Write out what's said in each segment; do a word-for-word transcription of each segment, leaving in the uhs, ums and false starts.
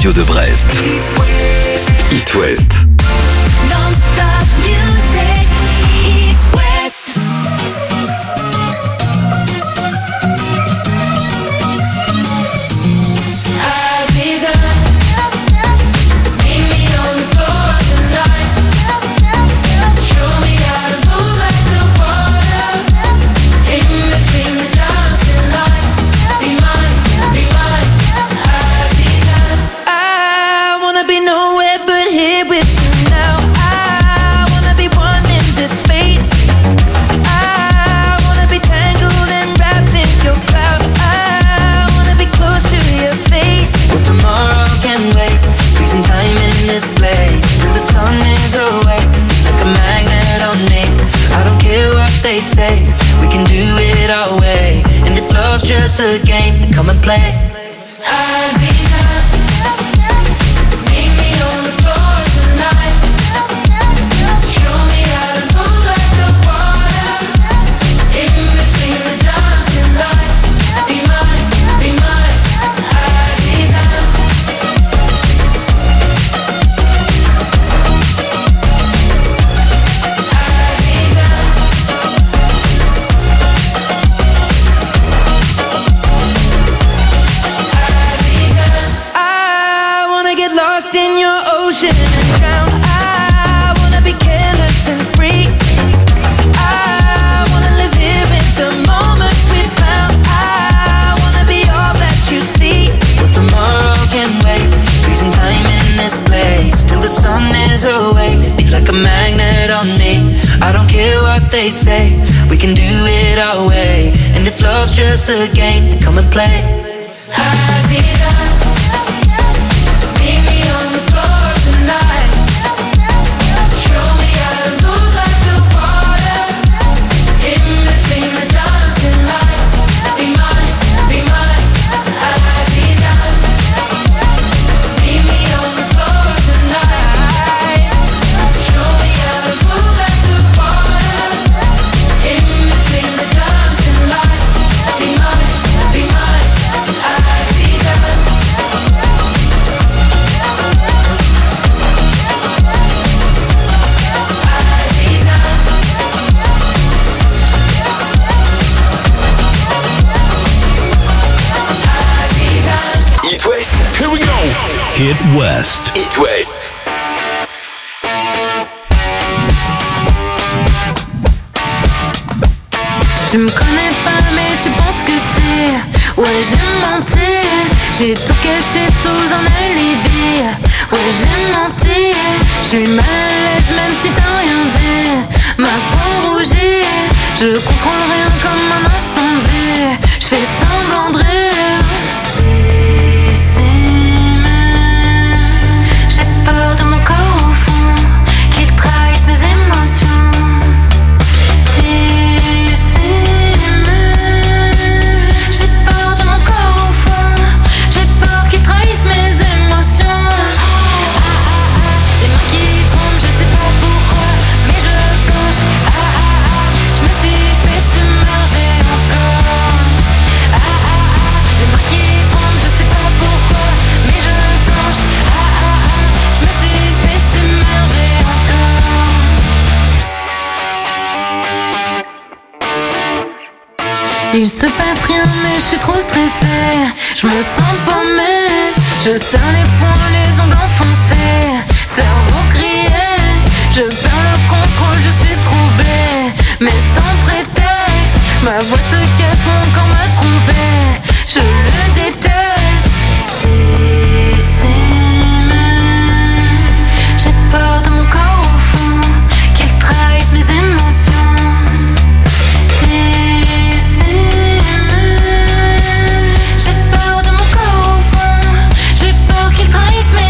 radio de Brest. It West. Non-stop music. It West. Just a game, then come and play. They say we can do it our way, and if love's just a game, then come and play. Aziza, meet me on the floor tonight. Show me how to move like the water in between the dancing lights. Be mine, be mine, Aziza. Meet me on the floor tonight. Show me how to move like the water. Here we go. It West. It West. Tu me connais pas mais tu penses que c'est. Ouais j'ai menti. J'ai tout caché sous un alibi. Ouais j'ai menti. J'suis mal à l'aise même si t'as rien dit. Ma peau rougit. Je contrôle rien comme un incendie. J'fais semblant de rire. Peur de mon corps au fond, qu'il trahisse mes émotions. J'ai peur de mon corps au fond, j'ai peur qu'il trahisse mes émotions. Ah, ah, ah, les mains qui tremblent, je sais pas pourquoi, mais je flanche. Ah, ah, ah, je me suis fait submerger encore. Ah, ah, ah, les mains qui tremblent, je sais pas pourquoi, mais je flanche. Ah, ah, ah, je me suis fait submerger encore. Il se passe rien mais je suis trop stressée. Je me sens paumée. Je serre les poings, les ongles enfoncés. Cerveau grillé. Je perds le contrôle, je suis troublée. Mais sans prétexte. Ma voix se casse, mon corps m'a trompée. Je le déteste. J'ai peur de mon corps au fond, qu'il trahisse mes émotions. J'ai peur de mon corps au fond, j'ai peur qu'il trahisse mes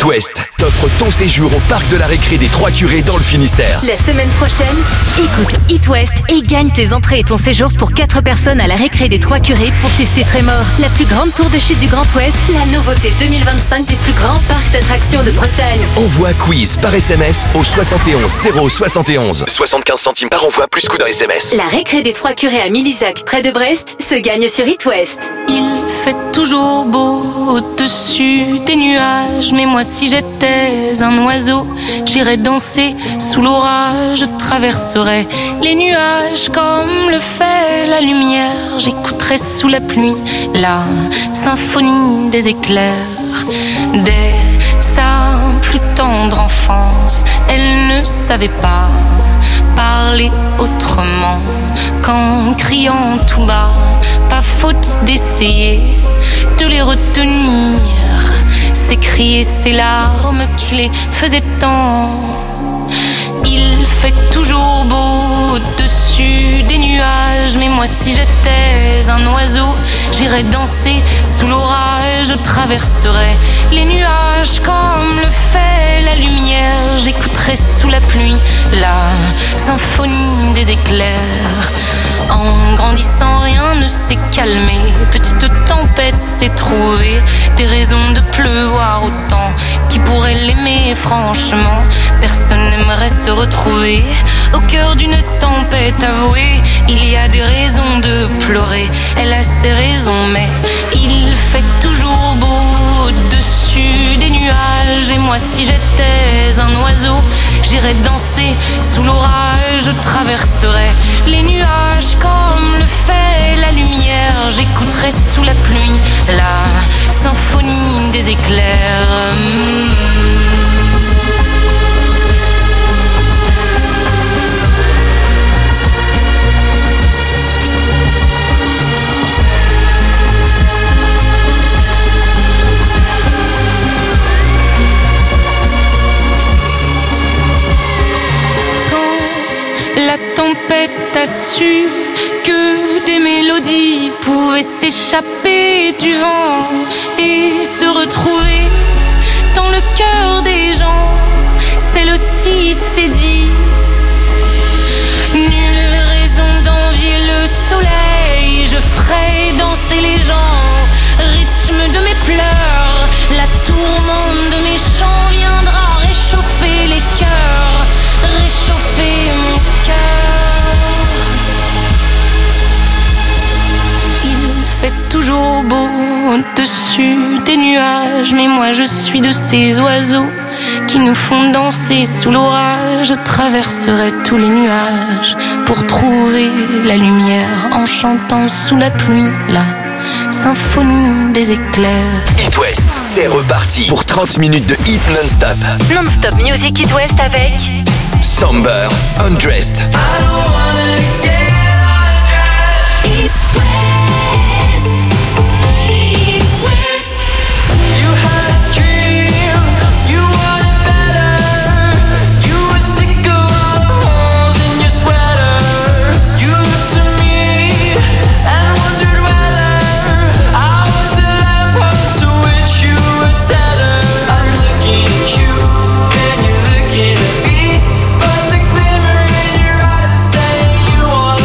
It West t'offre ton séjour au parc de la récré des Trois Curés dans le Finistère. La semaine prochaine, écoute It West et gagne tes entrées et ton séjour pour quatre personnes à la récré des Trois Curés pour tester Trémor, la plus grande tour de chute du Grand Ouest, la nouveauté deux mille vingt-cinq des plus grands parcs d'attractions de Bretagne. Envoie quiz par S M S au soixante et onze zéro soixante et onze. soixante-quinze centimes par envoi plus coût d'un S M S. La récré des Trois Curés à Milizac, près de Brest, se gagne sur It West. Il fait toujours beau au-dessus des nuages, mais moi si j'étais un oiseau, j'irais danser sous l'orage, je traverserais les nuages comme le fait la lumière, j'écouterais sous la pluie la symphonie des éclairs. Dès sa plus tendre enfance, elle ne savait pas parler autrement qu'en criant tout bas. Pas faute d'essayer de les retenir, ces cris et ces larmes qui les faisaient tant. Il fait toujours beau au-dessus des nuages, mais moi si j'étais un oiseau, j'irais danser sous l'orage, je traverserais les nuages comme le fait la lumière, j'écouterais sous la pluie la symphonie des éclairs. En grandissant, rien ne s'est calmé, petite tempête s'est trouvée, des raisons de pleuvoir autant. Qui pourrait l'aimer franchement? Personne n'aimerait se retrouver au cœur d'une tempête avouée. Il y a des raisons de pleurer, elle a ses raisons, mais il fait toujours beau au-dessus des nuages. Et moi si j'étais un oiseau, j'irais danser sous l'orage, je traverserais les nuages comme le fait la lumière, j'écouterais sous la pluie la symphonie des éclairs. La tempête a su que des mélodies pouvaient s'échapper du vent et se retrouver dans le cœur des gens. C'est le si c'est dit. Nulle raison d'envier le soleil, je ferai danser les gens. Rythme de mes pleurs, la tourmente de mes chants viendra réchauffer les cœurs, réchauffer mon cœur. Il fait toujours beau au-dessus des nuages, mais moi je suis de ces oiseaux qui nous font danser sous l'orage. Je traverserai tous les nuages pour trouver la lumière en chantant sous la pluie la symphonie des éclairs. It West, c'est reparti pour trente minutes de hit non-stop. Non-stop Music It West avec Somber, Undressed. It West. It West. You had a dream, you wanted better. You were sick of all the holes in your sweater. You looked to me and wondered whether I was the lamppost to which you were tethered. I'm looking at you and you're looking at me, but the glimmer in your eyes is saying you want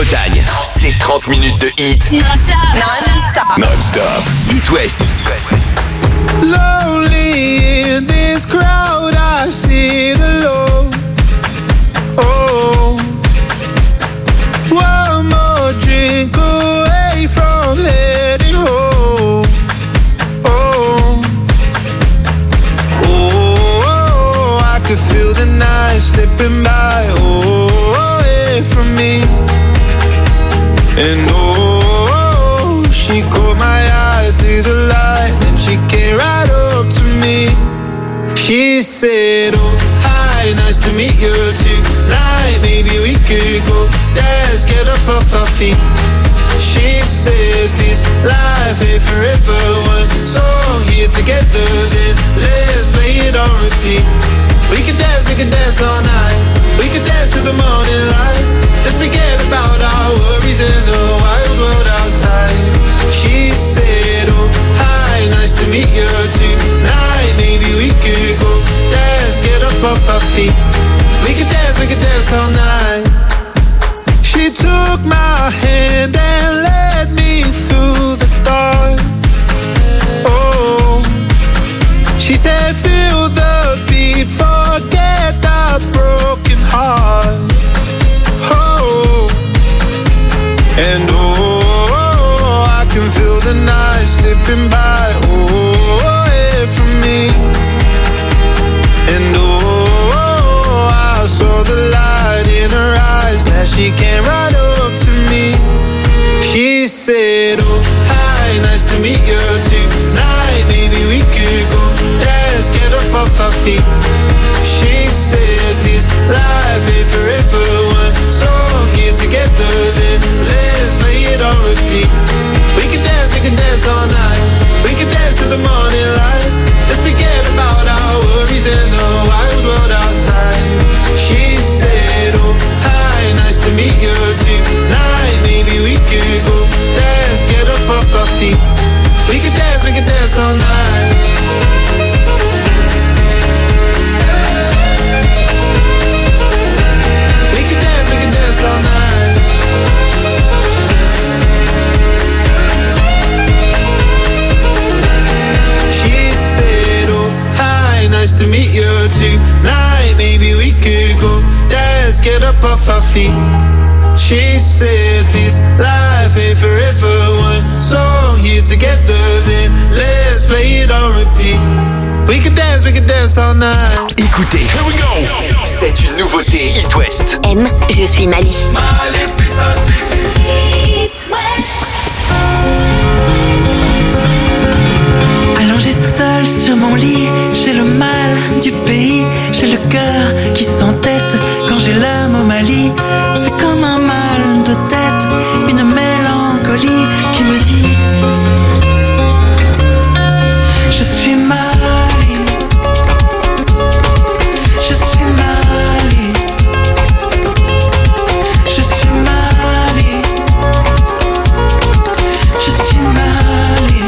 Bretagne, c'est trente minutes de hit Non-stop. non-stop. It West. Lonely in this crowd, I sit alone. Oh, one more drink away from heading home. Oh, oh, I could feel the night slipping by. Oh, away from me. And oh, she caught my eye through the light, and she came right up to me. She said, oh, hi, nice to meet you tonight. Maybe we could go dance, get up off our feet. She said, this life ain't forever. One song here together, then let's play it on repeat. We can dance, we can dance all night. We can dance till the morning light. Let's forget about our worries and the wild world outside. She said, oh, hi, nice to meet you tonight. Maybe we could go dance, get up off our feet. We could dance, we could dance all night. She took my hand and led me through the dark. Oh, she said, feel the beat, forget the broken heart. Oh, and oh, I can feel the night slipping by. Oh, away from me. And oh, I saw the light in her eyes. Glad she came right up to me. She said, oh, hi, nice to meet you tonight. Maybe we could go dance, get up off our feet. She said, this life ain't forever. One song here together, then let's play it on repeat. We can dance, we can dance all night. We can dance till the morning light. Let's forget about our worries and the wild world outside. She said, oh, hi, nice to meet you tonight. Maybe we could go dance, get up off our feet. We can dance, we can dance all night. We can dance, we can dance all night. She said, oh, hi, nice to meet you tonight. Maybe we could go dance, get up off our feet. She said, this life ain't forever. One song here together, then let's play it on repeat. We can dance, we can dance all night. Écoutez, here we go. C'est une nouveauté It West. M, je suis Mali. It West. Allongée seule sur mon lit, j'ai le mal du pays, j'ai le cœur qui s'entête quand j'ai l'âme au Mali. C'est comme un mal de tête, une mélancolie qui me dit je suis Mali, je suis Mali, je suis Mali, je suis Mali.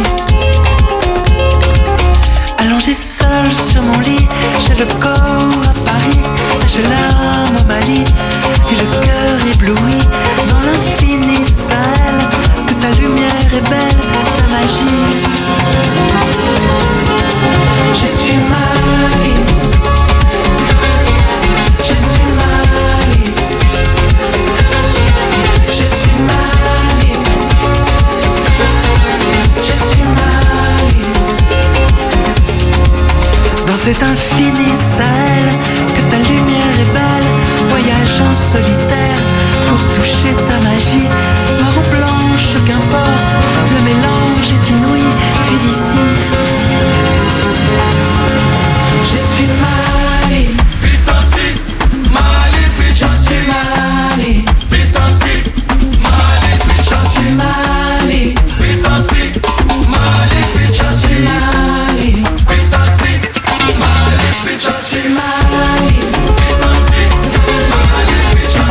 Allongée seule sur mon lit, j'ai le corps à Paris, j'ai l'âme au Mali, et le cœur ébloui dans l'infini Sahel. Que ta lumière est belle, ta magie. Je suis Mali, je suis Mali, je suis Mali, je suis Mali. Dans cet infini Sahel, que ta lumière est belle, voyage en solitaire pour toucher ta magie. Noire ou blanche, qu'importe, le mélange est inouï, vu d'ici. Je suis Mali, je suis Mali, je suis Mali, je suis Mali, je suis Mali, je suis Mali.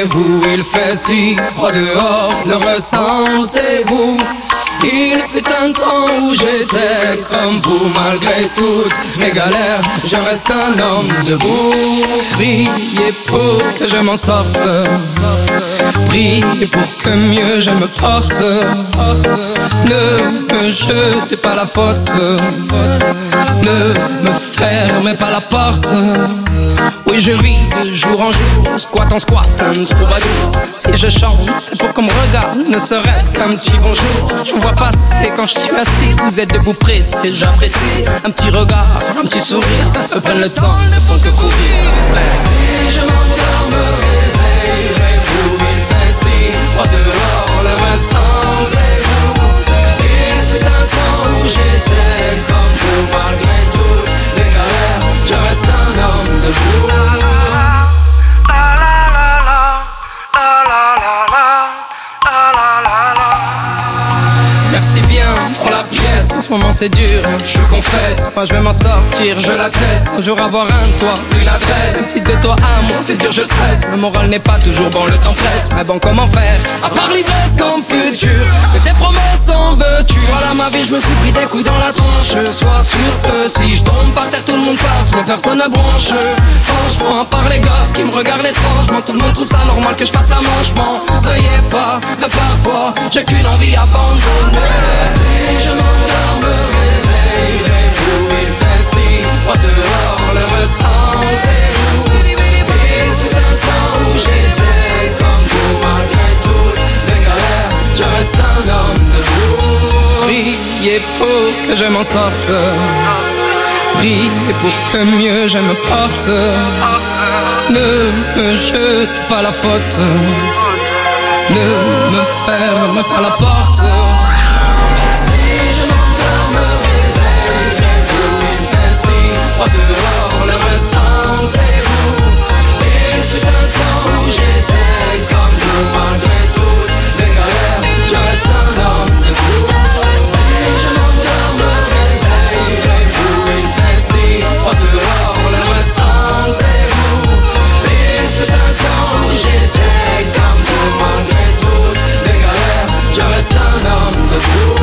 vous, il fait si froid dehors, le ressentez-vous? Il fut un temps où j'étais comme vous, malgré toutes mes galères, je reste un homme debout. Priez pour que je m'en sorte, priez pour que mieux je me porte. Ne me jetez pas la faute, ne me fermez pas la porte. Oui, je vis de jour en jour, squat en squat, un troubadour. Si je chante, c'est pour qu'on me regarde, ne serait-ce qu'un petit bonjour. Je vous vois passer quand je suis assis, vous êtes debout pressé, j'apprécie. Un petit regard, un petit sourire, me prennent le temps, ne font que courir. Merci. Je m'endors, me réveillerai-vous, il fait si froid dehors, le restant des jours. Il fut un temps où j'étais comme vous, malgré toutes les galères, je reste un homme debout. Merci bien pour la pièce, en ce moment c'est dur, je confesse. Moi je vais m'en sortir, je l'atteste. Un jour avoir un toit, une adresse. Si de toi à moi c'est dur, je stresse. Le moral n'est pas toujours bon, le temps presse. Mais bon, comment faire, à part l'ivresse comme futur, que tes promesses en veux-tu? Voilà ma vie, je me suis pris des coups dans la tronche. Sois sûr que si je tombe par terre, tout le monde passe, mais personne ne bronche. Franchement, à part les gosses qui me regardent étrangement, tout le monde trouve ça normal que je fasse la manche. M'en veuillez pas, que parfois j'ai qu'une envie abandonnée. Si je m'endors, me réveillerai-vous, il fait si froid dehors, le ressentez-vous? Il fut un temps où j'étais comme vous, malgré toutes les galères, je reste un homme debout. Priez pour que je m'en sorte, priez pour que mieux je me porte. Ne me jete pas la faute, ne me ferme pas la porte. Si je m'endors, me réveillerai-vous, il fait si froid dehors, le ressentez-vous? Il fut un temps où j'étais comme vous, malgré toutes les galères, je reste un homme debout. Si je m'endors, me réveillerai-vous, il fait si froid dehors, le ressentez-vous? Il fut un temps où j'étais comme vous, malgré toutes les galères, je reste un homme debout.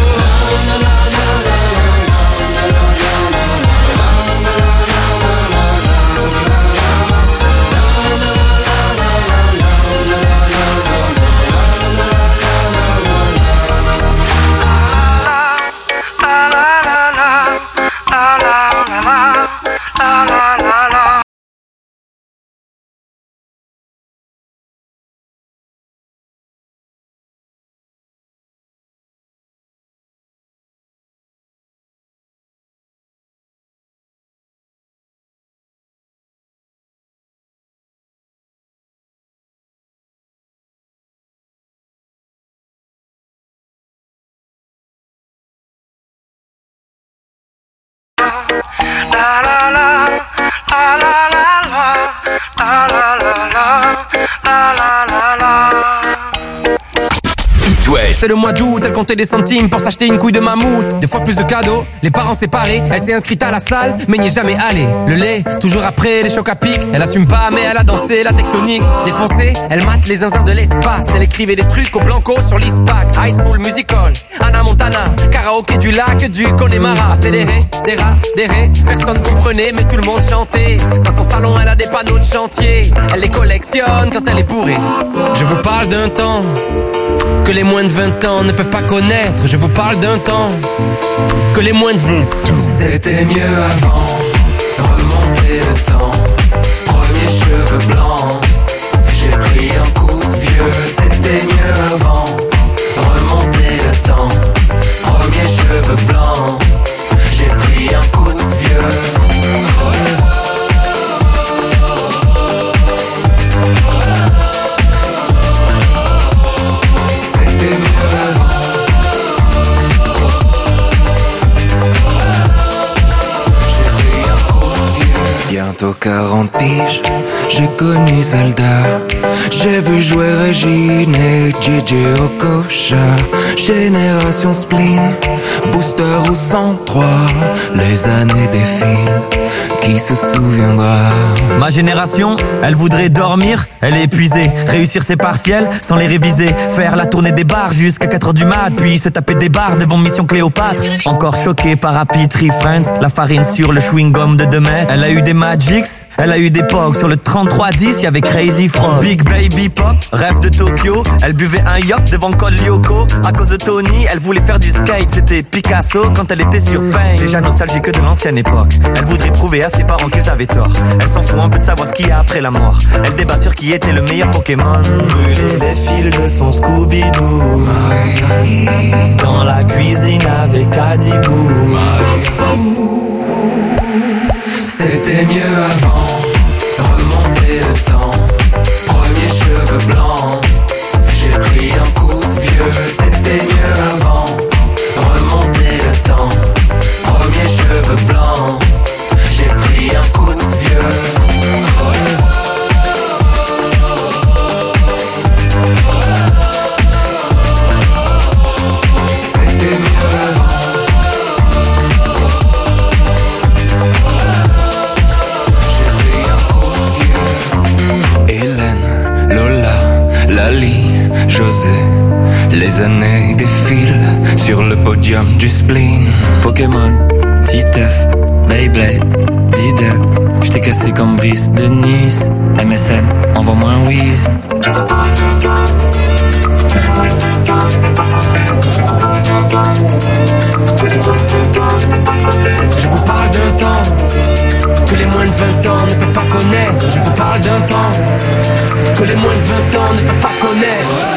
C'est le mois d'août, elle comptait des centimes pour s'acheter une couille de mammouth. Deux fois plus de cadeaux, les parents séparés. Elle s'est inscrite à la salle, mais n'y est jamais allée. Le lait, toujours après les chocs à pic. Elle assume pas, mais elle a dansé la tectonique. Défoncée, elle mate les zinzins de l'espace. Elle écrivait des trucs au blanco sur l'ISPAC. High School Musical, Anna Montana, karaoké du lac du Connemara. C'est des ré, des rats, des ré. Personne comprenait, mais tout le monde chantait. Dans son salon, elle a des panneaux de chantier. Elle les collectionne quand elle est bourrée. Je vous parle d'un temps que les moins de vingt ans ne peuvent pas connaître. Je vous parle d'un temps que les moins de vingt ans. C'était mieux avant, remonter le temps. Premier cheveux blancs, j'ai pris un coup de vieux. C'était mieux avant, remonter le temps. Premier cheveux blancs, j'ai pris un coup de vieux. Bientôt quarante piges, j'ai connu Zelda. J'ai vu jouer Régine et J J Okocha. Génération spleen, booster ou cent trois. Les années défilent, qui se souviendra. Ma génération, elle voudrait dormir, elle est épuisée. Réussir ses partiels sans les réviser. Faire la tournée des bars jusqu'à quatre heures du mat. Puis se taper des bars devant Mission Cléopâtre. Encore choqué par Happy Tree Friends. La farine sur le chewing-gum de deux mètres. Elle a eu des Magics, elle a eu des Pogs. Sur le trente-trois dix, y'avait Crazy Frog. Big Baby Pop, rêve de Tokyo. Elle buvait un yop devant Col Lyoko. À cause de Tony, elle voulait faire du skate. C'était Picasso quand elle était sur Pain. Déjà nostalgique de l'ancienne époque. Elle voudrait prouver à ses parents qu'ils avaient tort. Elle s'en fout un peu de savoir ce qu'il y a après la mort. Elle débat sur qui était le meilleur Pokémon. Brûler les fils de son Scooby-Doo. Dans la cuisine avec Adibou. C'était mieux avant, remonter le temps. Premier cheveux blancs, j'ai pris un coup de vieux. C'était mieux avant, remonter le temps. Premier cheveux blancs, j'ai pris un coup de vieux. C'était mieux avant. J'ai pris un coup de vieux. Hélène, Lola, Lali, José. Les années défilent sur le podium du spleen. Pokémon, Titeuf, Beyblade, Diddle. J't'ai cassé comme Brice de Nice. M S N, envoie-moi un whiz. Je vous parle d'un temps que les moins de vingt ans ne peuvent pas connaître. Je vous parle d'un temps que les moins de vingt ans ne peuvent pas connaître.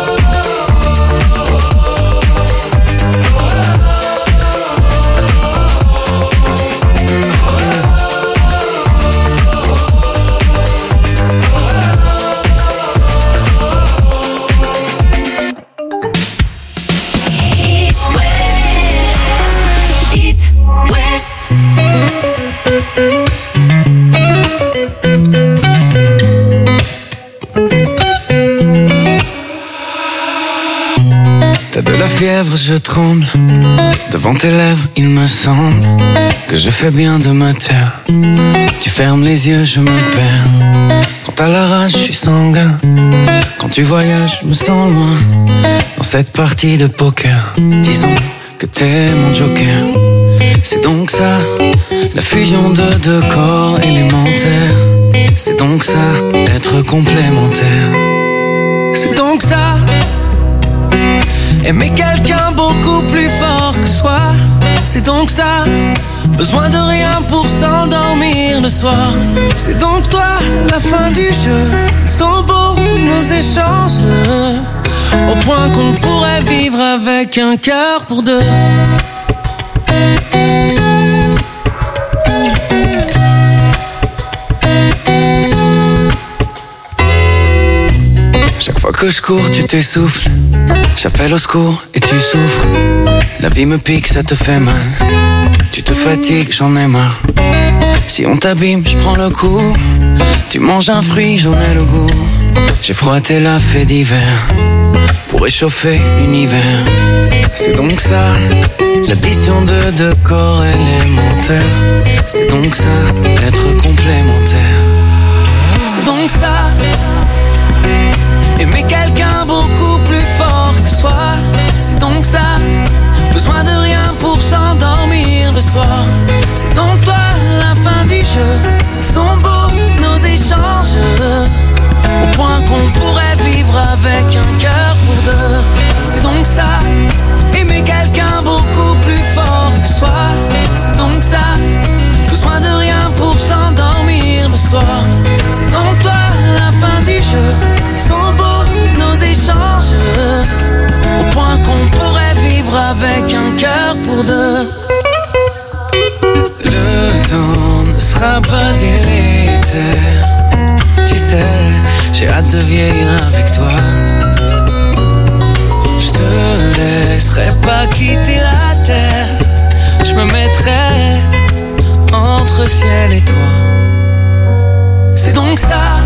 T'as de la fièvre, je tremble. Devant tes lèvres, il me semble que je fais bien de me taire. Tu fermes les yeux, je me perds. Quand t'as la rage, je suis sanguin. Quand tu voyages, je me sens loin. Dans cette partie de poker, disons que t'es mon joker. C'est donc ça, la fusion de deux corps élémentaires. C'est donc ça, être complémentaire. C'est donc ça, aimer quelqu'un beaucoup plus fort que soi. C'est donc ça, besoin de rien pour s'endormir le soir. C'est donc toi, la fin du jeu. Ils sont beaux, nos échanges, au point qu'on pourrait vivre avec un cœur pour deux. Chaque fois que je cours, tu t'essouffles. J'appelle au secours et tu souffres. La vie me pique, ça te fait mal. Tu te fatigues, j'en ai marre. Si on t'abîme, je prends le coup. Tu manges un fruit, j'en ai le goût. J'ai froissé la fée d'hiver pour réchauffer l'univers. C'est donc ça, l'addition de deux corps élémentaires. C'est donc ça, être complémentaire. C'est donc ça, aimer quelqu'un beaucoup plus fort que soi. C'est donc ça, besoin de rien pour s'endormir le soir. C'est donc toi, la fin du jeu. Ils sont beaux, nos échanges, au point qu'on pourrait vivre avec un cœur pour deux. C'est donc ça, aimer quelqu'un beaucoup plus fort que soi. C'est donc ça, besoin de rien pour s'endormir le soir. C'est donc toi, la fin du jeu. Ils sont beaux, nos échanges, au point qu'on pourrait vivre avec un cœur pour deux. Le temps ne sera pas délétère. Tu sais, j'ai hâte de vieillir avec toi. Je te laisserai pas quitter la terre. Je me mettrai entre ciel et toi. C'est donc ça,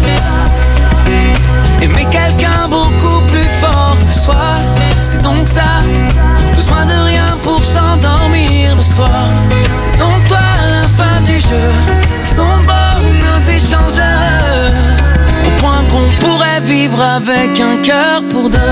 aimer quelqu'un beaucoup plus fort que soi. C'est donc ça, besoin de rien pour s'endormir le soir. C'est donc toi, la fin du jeu. pourrait vivre avec un cœur pour deux.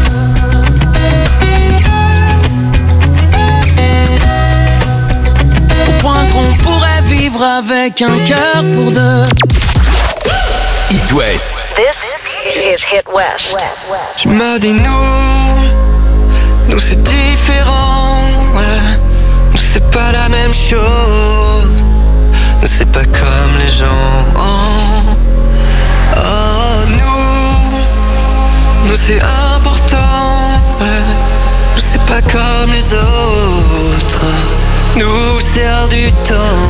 Au point qu'on pourrait vivre avec un cœur pour deux. It West. This is Hit West. Tu m'as dit nous, nous c'est différent, ouais. Nous c'est pas la même chose, nous c'est pas comme les gens. Oh, oh nous, nous c'est important, ouais. Nous c'est pas comme les autres, nous c'est hors du temps.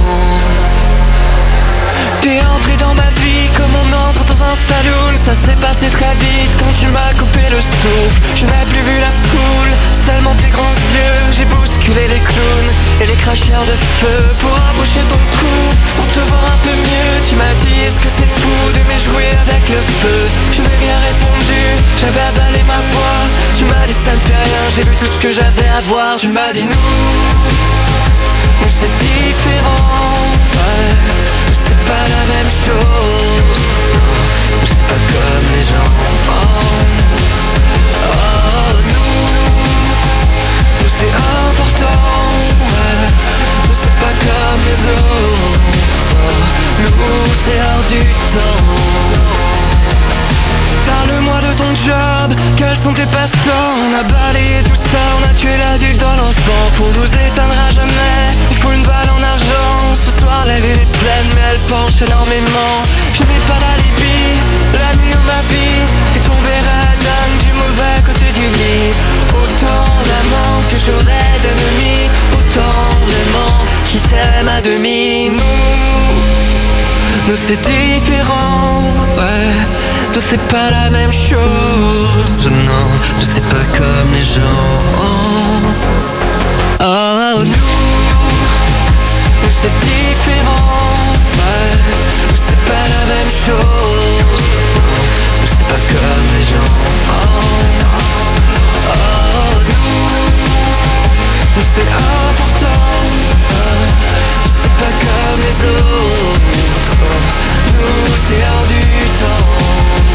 T'es entré dans ma vie comme on entre dans un saloon. Ça s'est passé très vite quand tu m'as coupé le souffle. Je n'ai plus vu la foule, seulement tes grands yeux. J'ai bousculé les clowns et les cracheurs de feu pour approcher ton cou, pour te voir un peu mieux. Tu m'as dit est-ce que c'est fou d'aimer jouer avec le feu. Je n'ai rien répondu, j'avais avalé ma voix. Tu m'as dit ça ne fait rien, j'ai vu tout ce que j'avais à voir. Tu m'as dit nous, nous c'est différent, ouais. C'est pas la même chose, non, c'est pas comme les gens. Oh, oh nous, nous c'est important, ouais. Nous c'est pas comme les autres, oh, nous c'est hors du temps. Parle-moi de ton job, quels sont tes passe-temps. On a balayé tout ça, on a tué l'adulte dans l'enfant. Pour nous éteindre à jamais, il faut une balle en argent. Ce soir la lune est pleine mais elle penche énormément. Je n'ai pas d'alibi, la nuit où ma vie est tombée radingue du mauvais côté du lit. Autant d'amants que j'aurais d'ennemis, autant d'aimants qui t'aiment à demi. Nous, nous c'est différent, ouais. Nous c'est pas la même chose, non, nous c'est pas comme les gens. Oh, oh nous, nous c'est différent, ouais. Nous c'est pas la même chose, non, nous c'est pas comme les gens. Oh, oh nous, nous c'est important, ouais. Nous c'est pas comme les autres, nous c'est hors du temps.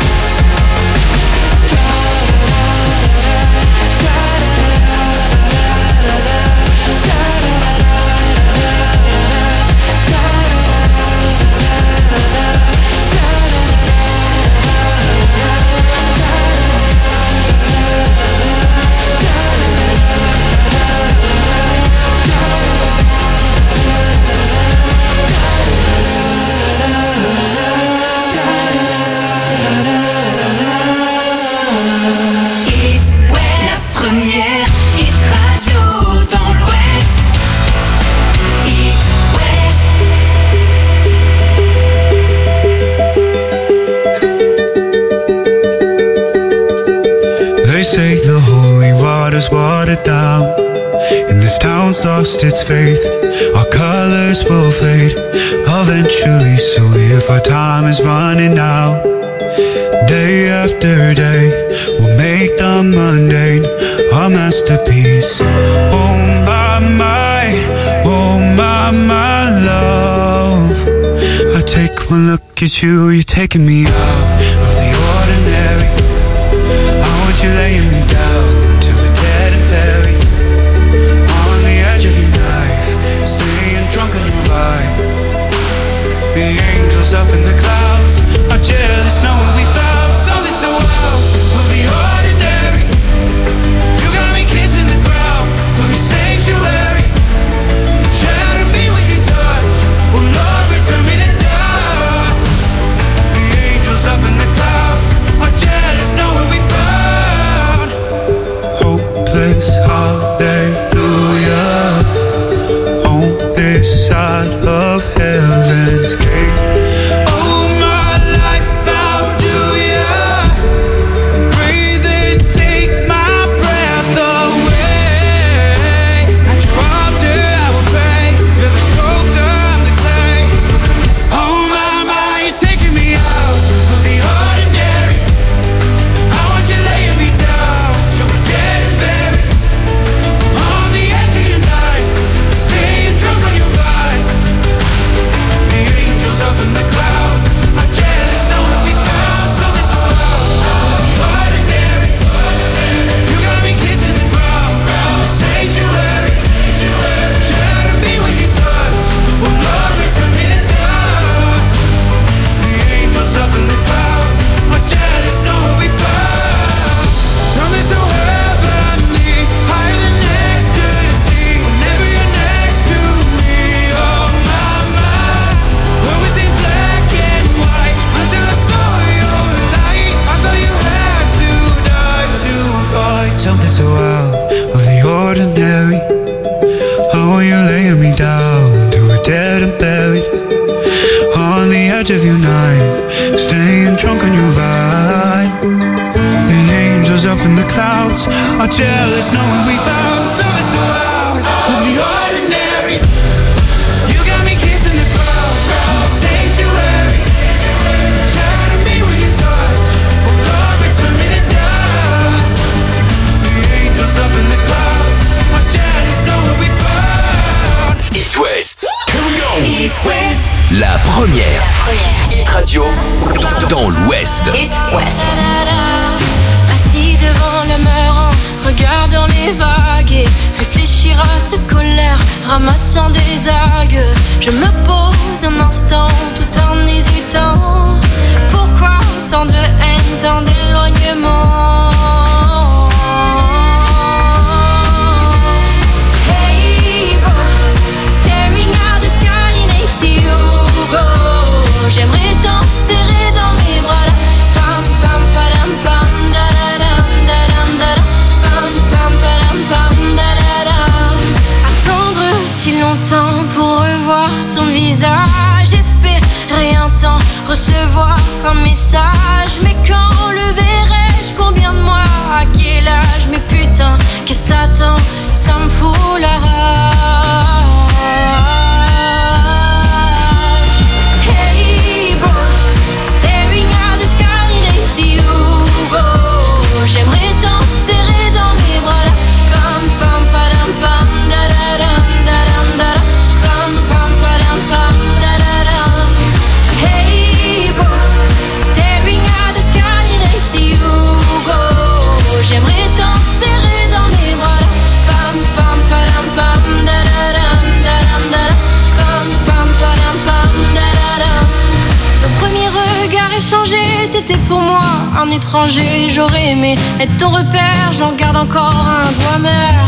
Watered down, and this town's lost its faith. Our colors will fade eventually, so if our time is running out, day after day we'll make the mundane our masterpiece. Oh my, my, oh my, my love, I take one look at you, you're taking me out of the ordinary. I want you laying me down till we're dead and buried, on the edge of your knife, staying drunk on the vibe. The angels up in the clouds are jealous knowing we found something so wild of the ordinary. You got me kissing the ground of your sanctuary. Shatter me with your touch, oh Lord, return me to dust. The angels up in the something so out of the ordinary. How are you laying me down to a dead and buried? On the edge of your night, staying drunk on your vine. The angels up in the clouds are jealous knowing we found something so out of the ordinary. You got me kissing the ground, sanctuary. Shadow me with your touch, oh Lord, turn me to dust. The angels up in the clouds are jealous knowing we found It West. Here we go. It West. La première. La première. Hit Radio dans l'Ouest. It West. Assis devant le mur en regardant les vagues et réfléchir à cette colère, ramassant des algues. Je me pose un instant tout en hésitant. Pourquoi tant de haine, tant d'éloignement? Hey boy, staring at the sky and I see you go. J'aimerais t'en serrer dans mes bras là. Pam pam padam pam da da dam da dam da dam. Pam pam padam pam da da dam. Attendre si longtemps pour revoir son visage, espérer un temps recevoir un message. Mais quand le verrai-je, combien de mois, à quel âge? Mais putain, qu'est-ce que t'attends? Ça me fout la rage. Hey boy, staring at the sky and I see you go. J'aimerais t'en serrer dans mes bras là. Pam pam padam pam da da dam da dam da dam. Pam pam padam pam da da dam. Hey boy, staring at the sky and I see you go. J'aimerais t'en serrer dans mes bras là. Pam pam padam pam da da dam da dam da dam. Pam pam padam pam da da dam. Ton premier regard échangé, t'étais pour moi un étranger. J'aurais aimé être ton repère, j'en garde encore un goût amer.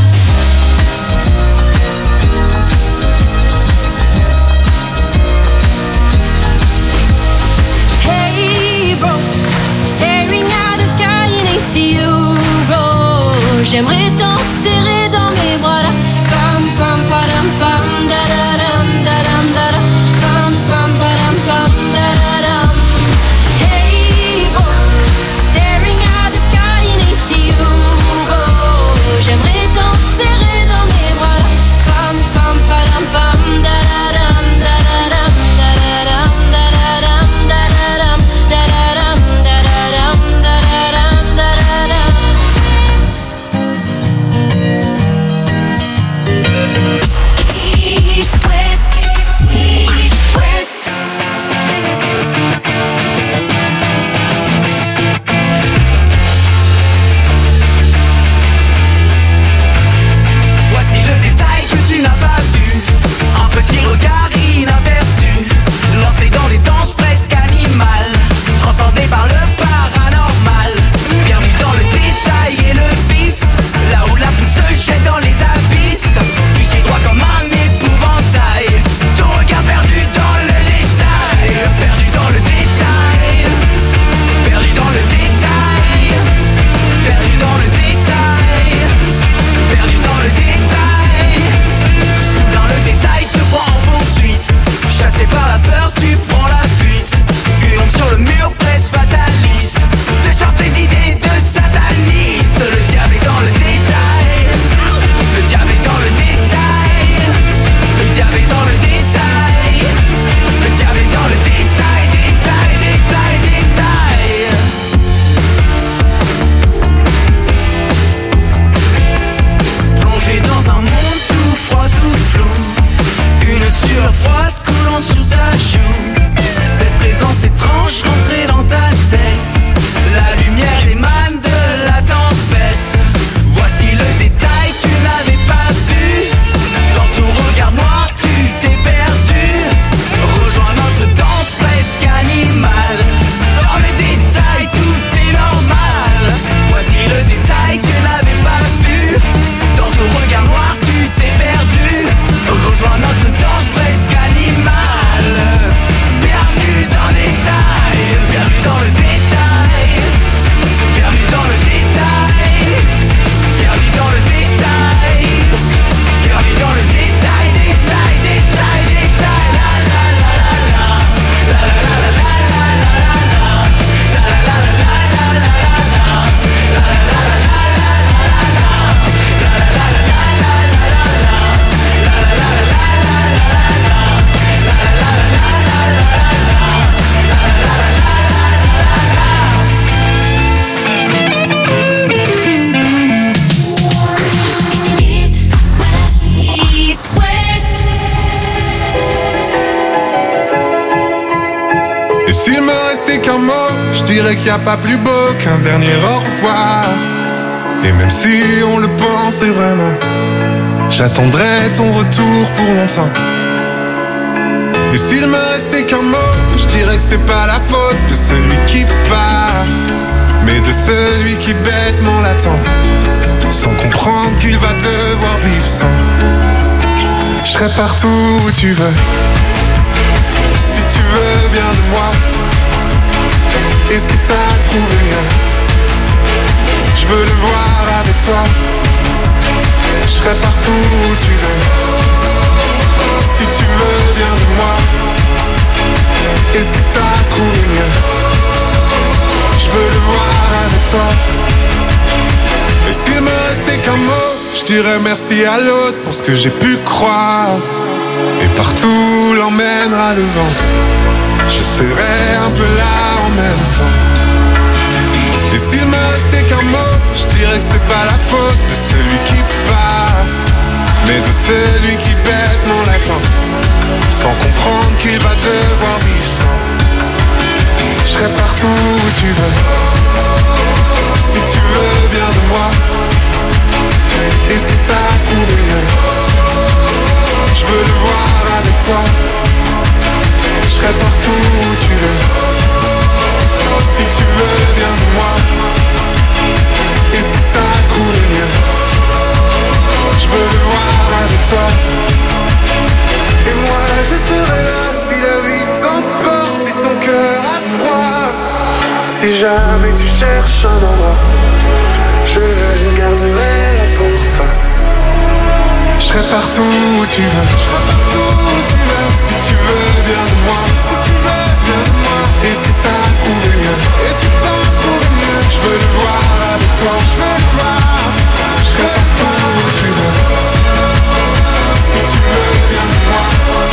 Hey bro, staring at the sky and I see you go. J'aimerais t'en serrer dans mes bras là. Pam pam padam pam da da dam da dam da dam. Pam pam padam pam da da dam. Hey boy, staring at the sky and I see you go. J'aimerais t'en serrer dans mes bras là. Pam pam padam pam da da dam da da dam da da dam da da dam da da dam da da dam da da dam da da dam da da dam. qu'un mot, je dirais qu'il n'y a pas plus beau qu'un dernier au revoir. Et même si on le pensait vraiment, j'attendrai ton retour pour longtemps. Et s'il me restait qu'un mot, je dirais que c'est pas la faute de celui qui part, mais de celui qui bêtement l'attend, sans comprendre qu'il va devoir vivre sans. Je serai partout où tu veux, si tu veux bien de moi. Et si t'as trouvé mieux, je veux le voir avec toi. Je serai partout où tu veux, si tu veux bien de moi. Et si t'as trouvé mieux, je veux le voir avec toi. Et s'il me restait qu'un mot, je dirais merci à l'autre pour ce que j'ai pu croire. Et partout l'emmènera le vent, je serai un peu là en même temps. Et s'il me restait qu'un mot, je dirais que c'est pas la faute de celui qui part, mais de celui qui bêtement l'attend, sans comprendre qu'il va devoir vivre sans. Je serai partout où tu veux, si tu veux bien de moi. Et si t'as trouvé mieux, je veux le voir avec toi. Je serai partout où tu veux, si tu veux bien de moi. Et si t'as trouvé mieux, je veux le voir avec toi. Et moi je serai là si la vie t'emporte, si ton cœur a froid. Si jamais tu cherches un endroit, je le garderai là pour toi. Je serai partout où tu veux, je serai partout où tu veux. Si tu veux bien de moi, si tu veux bien de moi. Et si t'as trouvé mieux, et si t'as trouvé mieux, je veux le voir avec toi, je veux le voir. Je serai partout où tu veux, si tu veux bien de moi.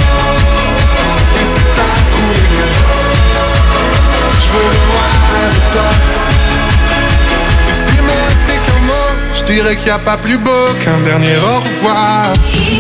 Et si t'as trouvé mieux, je veux le voir avec toi. Et s'il me restait qu'un mot, je dirais qu'il n'y a pas plus beau qu'un dernier au revoir.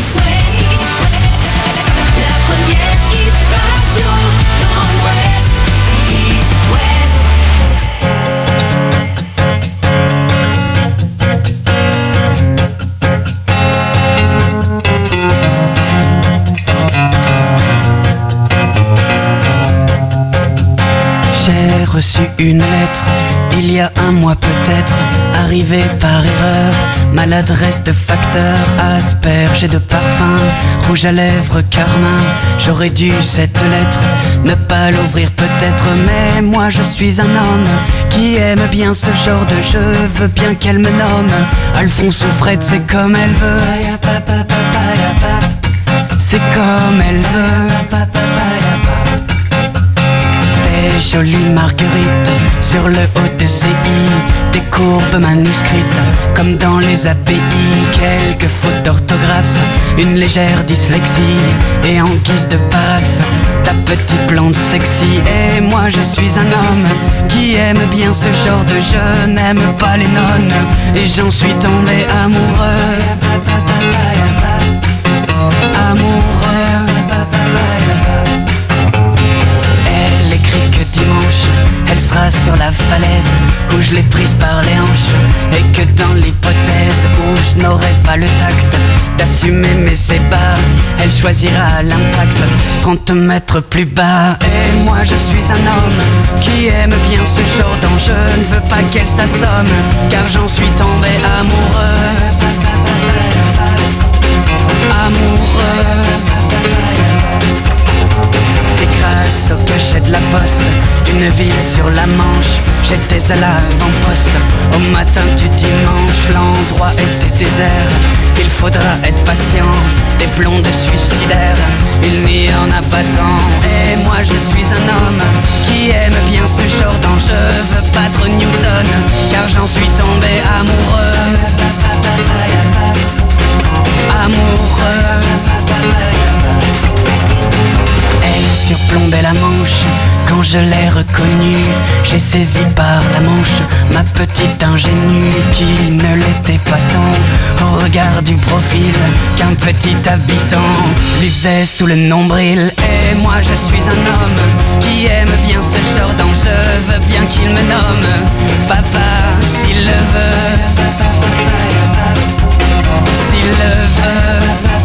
J'ai reçu une lettre, il y a un mois peut-être, arrivée par erreur. Maladresse de facteur, asperge et de parfum, rouge à lèvres, carmin. J'aurais dû cette lettre ne pas l'ouvrir peut-être, mais moi je suis un homme qui aime bien ce genre de jeu. Veux bien qu'elle me nomme Alphonse ou Fred, c'est comme elle veut. C'est comme elle veut. Des jolies marguerites sur le haut de ses i, des courbes manuscrites comme dans les A P I, quelques fautes d'orthographe, une légère dyslexie, et en guise de paraphe, ta petite blonde sexy. Et moi je suis un homme qui aime bien ce genre de jeu, n'aime pas les nonnes, et j'en suis tombé amoureux. Amoureux. Elle écrit que dimanche elle sera sur la falaise où je l'ai prise par les hanches, et que dans l'hypothèse où je n'aurai pas le tact d'assumer mes ébats, elle choisira l'impact trente mètres plus bas. Et moi je suis un homme qui aime bien ce genre d'enjeu, ne veux pas qu'elle s'assomme car j'en suis tombé amoureux. Amoureux. Et grâce au cachet de la poste d'une ville sur la Manche, j'étais à l'avant-poste au matin du dimanche. L'endroit était désert, il faudra être patient, des blondes suicidaires, il n'y en a pas cent. Et moi je suis un homme qui aime bien ce genre d'enjeu, veux battre Newton car j'en suis tombé amoureux. Amoureux. Elle surplombait la Manche quand je l'ai reconnue. J'ai saisi par la manche ma petite ingénue qui ne l'était pas tant au regard du profil qu'un petit habitant lui faisait sous le nombril. Et Et moi je suis un homme qui aime bien ce genre d'enjeu. Veux bien qu'il me nomme papa s'il le veut. S'il le veut.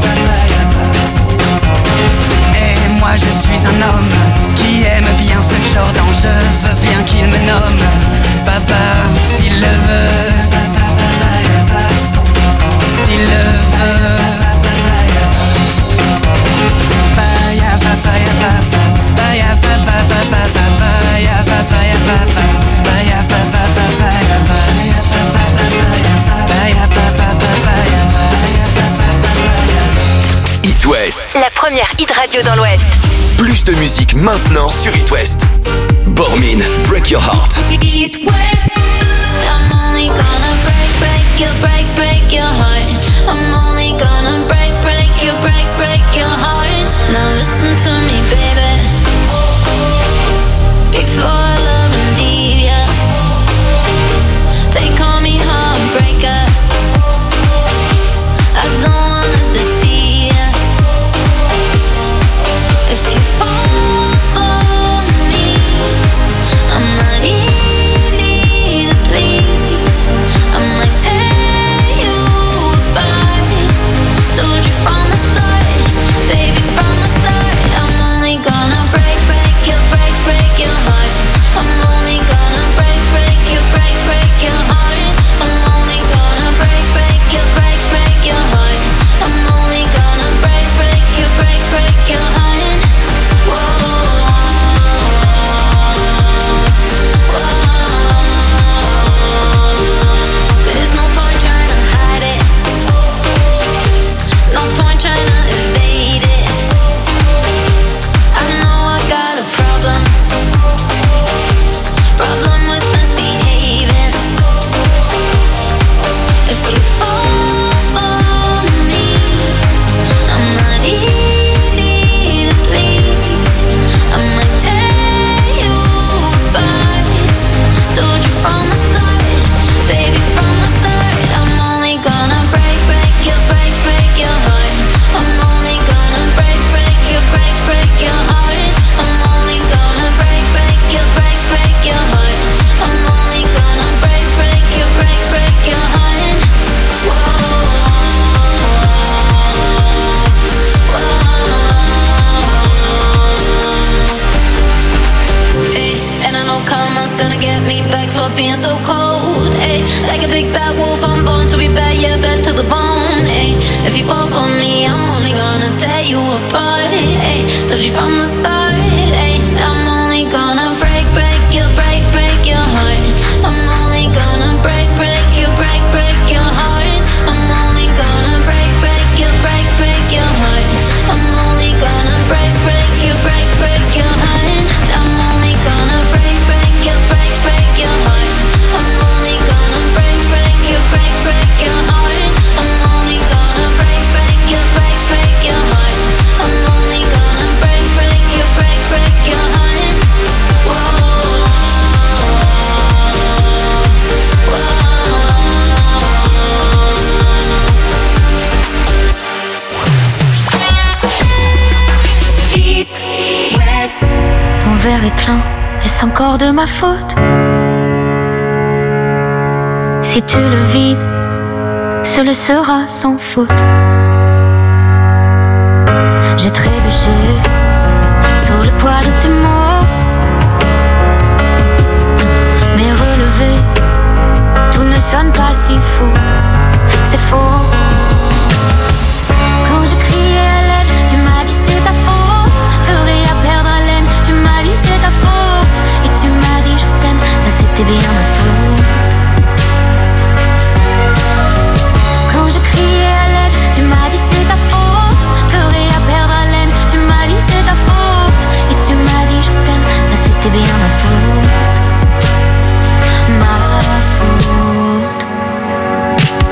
Et moi je suis un homme qui aime bien ce genre d'enjeu. Veux bien qu'il me nomme papa s'il le veut. S'il le veut. Baya papa ya papa, baya papa papa papa, ya papa ya papa, baya papa papa ya baya papa baya papa papa ya baya papa. It West. La première hit radio dans l'Ouest. Plus de musique maintenant sur It West. Bormin, Break Your Heart. It West. I'm only gonna break, break your, break, break your heart. I'm only gonna break, break your, break, break your heart. Now listen to me, baby. Before I love and leave ya, they call me heartbreaker. I don't wanna deceive ya. If you fall for me, I'm not easy to please. I might tear you apart. Told you from the start, baby, from the start. I'm only gonna break, break your, break, break your heart. I'm only gonna break, break your, break, break your heart. I'm only gonna break, break your, break, break your heart. I'm only gonna break, break your, break, break your heart. Whoa, whoa. There's no point trying to hide it. No point trying to evade it. I know I got a problem. Problem with misbehaving. If you fall for me, I'm not easy to please. I might tear you apart. Told you from the start, baby, from the start. I'm only gonna break, break your, break, break your heart. I'm only gonna break, break your, break, break your heart. I'm only gonna break, break your, break, break your heart. I'm only gonna break, break your, break, break your heart. Whoa, whoa. Hey, and I know karma's gonna get me back for being so cold. Hey, like a big bad wolf, I'm born to be bad, yeah, bad to the bone. Hey, if you fall for me, I'm only gonna tear you apart. Hey, told you from the start. Hey, I'm only gonna break, break your, break, break your heart. I'm only gonna break, break your, break, break your heart. I'm only gonna break, break your, break, break your heart. I'm only gonna break, break your, break, break your heart. I'm only gonna break, break your, break, break your heart. I'm only gonna break, break your, break, break your heart. I'm only gonna break, break your, break, break your heart. I'm only gonna break, break your, break, break your heart. Whoa, whoa. It West. Ton verre est plein, est-ce encore de ma faute? Si tu le vides, ce le sera sans faute. J'ai trébuché sous le poids de tes mots, mais relevé, tout ne sonne pas si fou. C'est faux. Quand je criais à l'aide, tu m'as dit c'est ta faute. Plus rien perdre haleine, tu m'as dit c'est ta faute. Et tu m'as dit je t'aime, ça c'était bien ma faute. Quand je criais à l'aide, tu m'as dit c'est ta faute. Plus rien perdre haleine, tu m'as dit c'est ta faute. Et tu m'as dit je t'aime, ça c'était bien ma faute. Ma faute.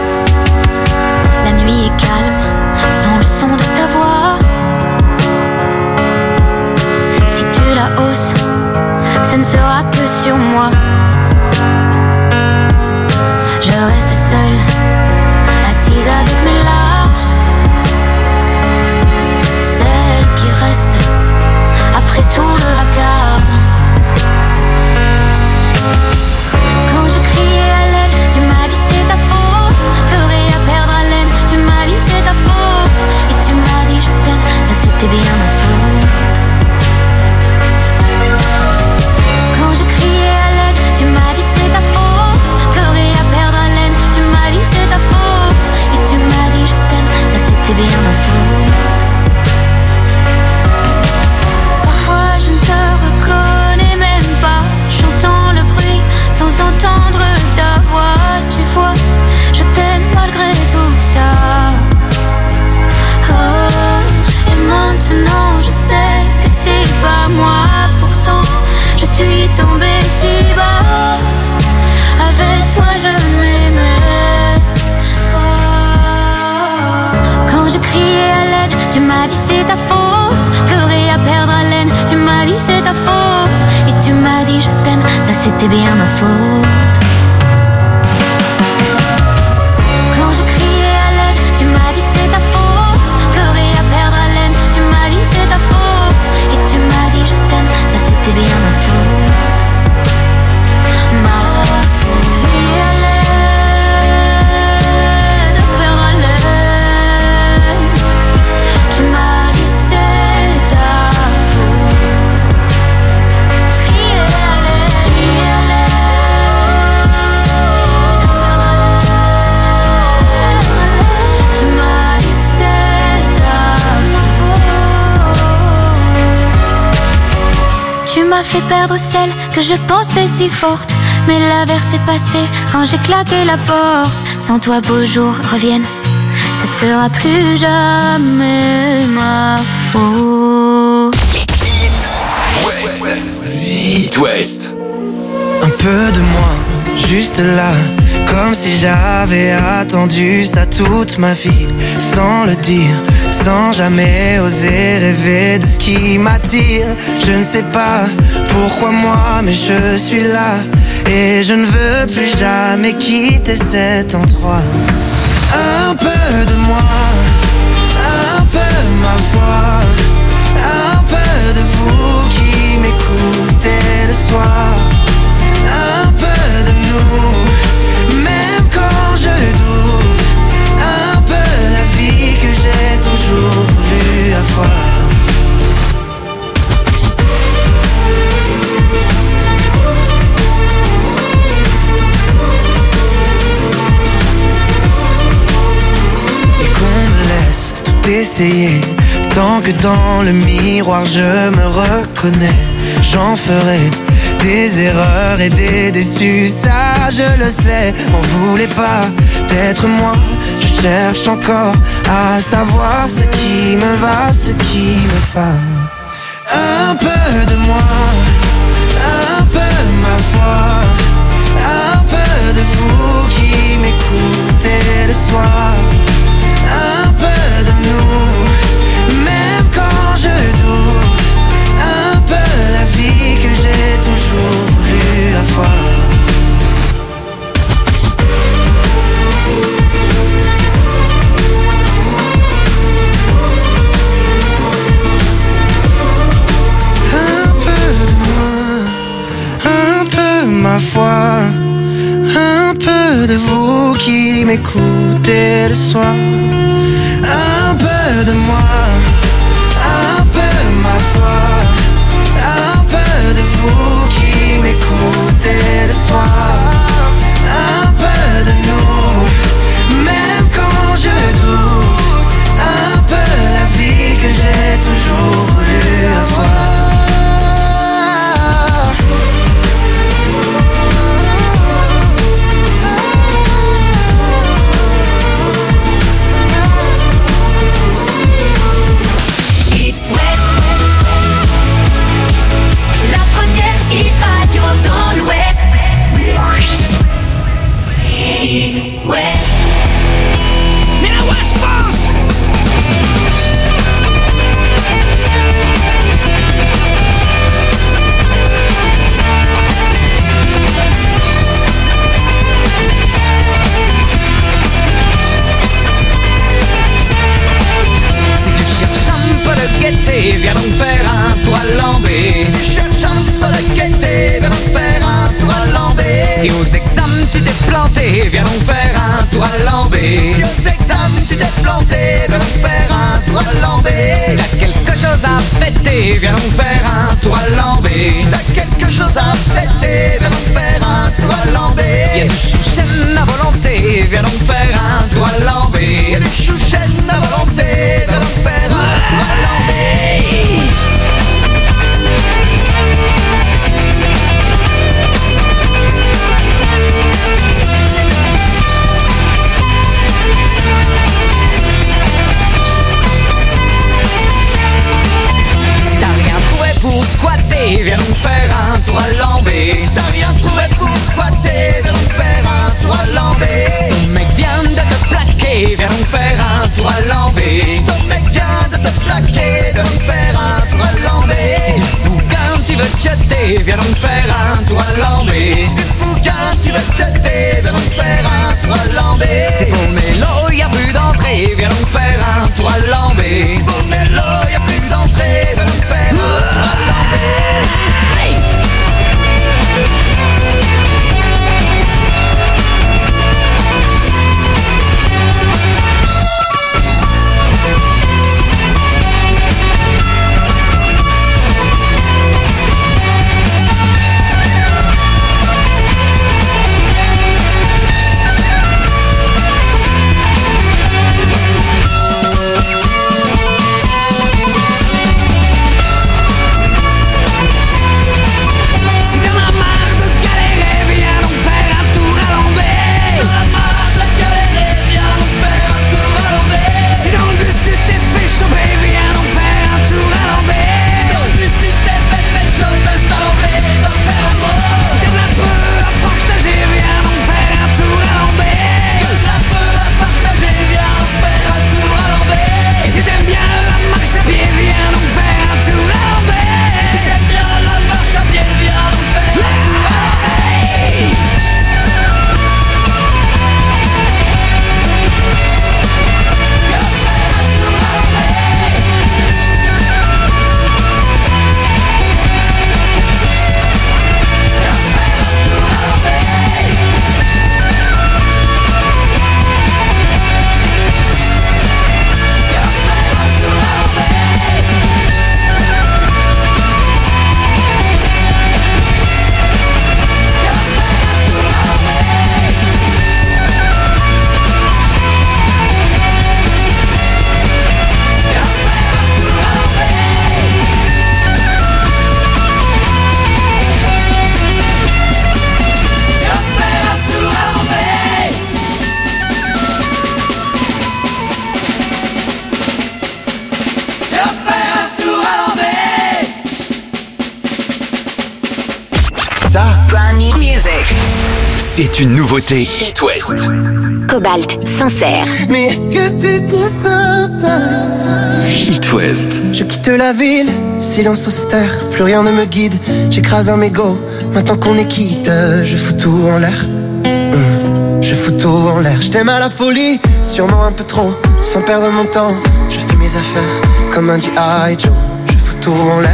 moindre ta voix. Tu vois, je t'aime malgré tout ça. Oh, et maintenant je sais que c'est pas moi. Pourtant, je suis tombée si bas. Avec toi je ne m'aimais pas. Quand je criais à l'aide, tu m'as dit c'est ta faute. Pleurer à perdre haleine, tu m'as dit c'est ta faute. Et tu m'as dit je t'aime, ça c'était bien ma faute. Quand je criais à l'aide, tu m'as dit c'est ta faute. Pleurer à perdre haleine, tu m'as dit c'est ta faute. Et tu m'as dit je t'aime, ça c'était bien ma faute. Ma faute. Crier à l'aide, perdre haleine, tu m'as dit c'est ta faute. Crier à l'aide, crier à l'aide, perdre haleine, tu m'as dit c'est ta faute. Tu m'as fait perdre celle que je pensais si forte. Mais l'averse est passée quand j'ai claqué la porte. Sans toi beaux jours reviennent, ce sera plus jamais ma faute. It West. It West. Un peu de moi, juste là, comme si j'avais attendu ça toute ma vie. Sans le dire, sans jamais oser rêver de ce qui m'attire. Je ne sais pas pourquoi moi, mais je suis là. Et je ne veux plus jamais quitter cet endroit. Un peu de moi, un peu ma voix, un peu de vous qui m'écoutez le soir. Un peu de nous, même quand je doute. Un peu la vie que j'ai toujours voulu avoir. Et qu'on me laisse tout essayer, tant que dans le miroir je me reconnais. J'en ferai des erreurs et des déçus, ça je le sais. M'en voulez pas d'être moi, je cherche encore à savoir ce qui me va, ce qui me va. Un peu de moi, un peu ma voix, un peu de vous qui m'écoutez le soir. Un peu de nous, même quand je doute. Un peu la vie que j'ai toujours voulu avoir. Un peu de moi, un peu ma foi, un peu de vous qui m'écoutez le soir. Un peu de moi, un peu ma foi, un peu de vous qui m'écoutez le soir. Un peu de nous, même quand je doute. Un peu la vie que j'ai toujours voulu avoir. Viens donc faire un tour à Lambé. Si tu cherches un peu la gaieté, viens donc faire un tour à Lambé. Si aux examens tu t'es planté, viens donc faire un tour à Lambé. Si aux examens tu t'es planté, viens donc faire un tour à Lambé. Si t'as quelque chose à fêter, viens donc faire un tour à Lambé. Si t'as quelque chose à fêter, viens donc faire un tour à Lambé. Y'a du chouchen à volonté, viens donc faire un tour à Lambé. Y'a du chouchen à volonté, viens donc faire un tour à Lambé. C'est une nouveauté It West. Cobalt, sincère. Mais est-ce que t'étais sincère? It West. Je quitte la ville, silence austère, plus rien ne me guide. J'écrase un mégot, maintenant qu'on est quitte, je fous tout en l'air. Hum, Je fous tout en l'air. Je t'aime à la folie, sûrement un peu trop, sans perdre mon temps. Je fais mes affaires comme un G I Joe. Je fous tout en l'air.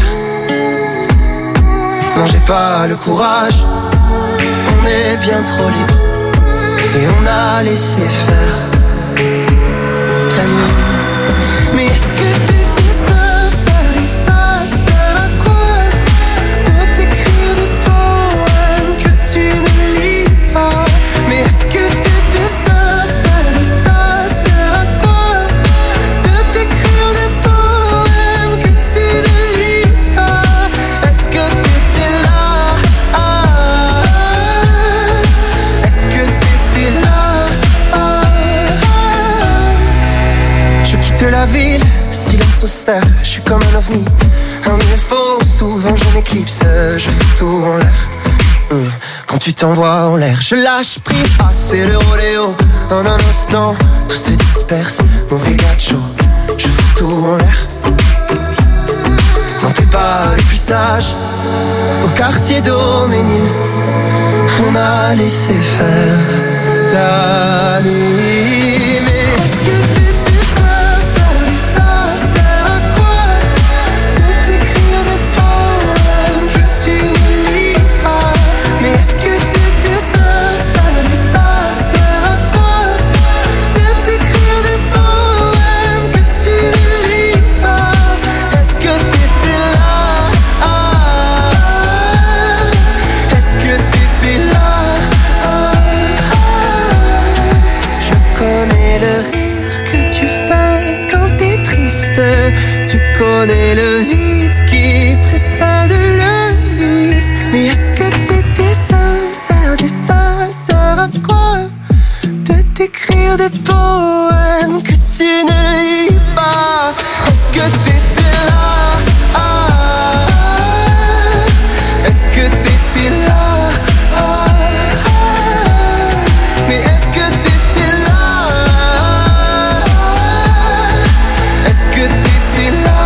Non, j'ai pas le courage. On est bien trop libre et on a laissé faire la nuit. Mais est-ce que t'étais sincère? Et ça sert à quoi de t'écrire des poèmes que tu ne lis pas? Mais est-ce que t'étais sincère? Et ça sert à quoi de t'écrire des poèmes que tu ne lis pas? Est-ce que t'étais là? Ah, est-ce que t'étais là? Ah, je quitte la ville, silence austère, je suis comme un ovni, un U F O, souvent je m'éclipse, je fous tout en l'air. Hum, Quand tu t'envoies en l'air, je lâche prise, ah c'est le rodéo. En un instant, tout se disperse, mauvais gacho, je fous tout en l'air. Non t'es pas le plus sage, au quartier d'Homénil, on a laissé faire la nuit. Mais est-ce que t'étais sincère? Et ça sert à quoi de t'écrire des poèmes que tu ne lis pas? Mais est-ce que t'étais sincère? Et ça sert à quoi de t'écrire des poèmes que tu ne lis pas? Est-ce que t'étais là? Ah, est-ce que t'étais là? Ah, je connais le rire que tu fais quand t'es triste. Tu connais le vide qui précède le vice. Mais est-ce que t'étais sincère? Et ça sert à quoi de t'écrire des poèmes que tu ne lis pas? Est-ce que t'étais là? Ah, est-ce que t'étais là? Ah, mais est-ce que t'étais là? Est-ce que t'étais là?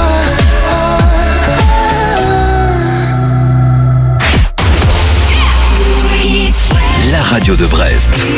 La radio de Brest.